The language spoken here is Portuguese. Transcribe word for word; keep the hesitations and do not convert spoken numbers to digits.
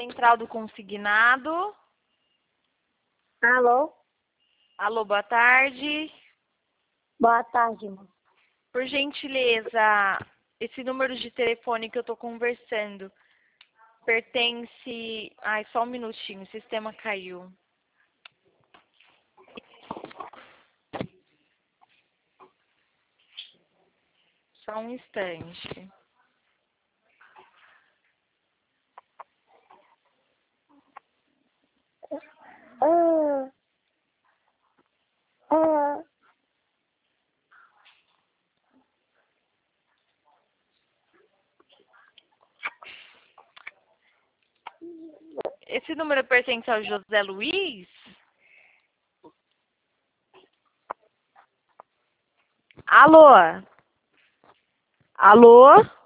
Central do Consignado. Alô? Alô, boa tarde. Boa tarde, moça. Por gentileza, esse número de telefone que eu estou conversando pertence... Ai, só um minutinho, o sistema caiu. Só um instante. Ah, ah. Esse número pertence ao José Luiz? Alô? Alô?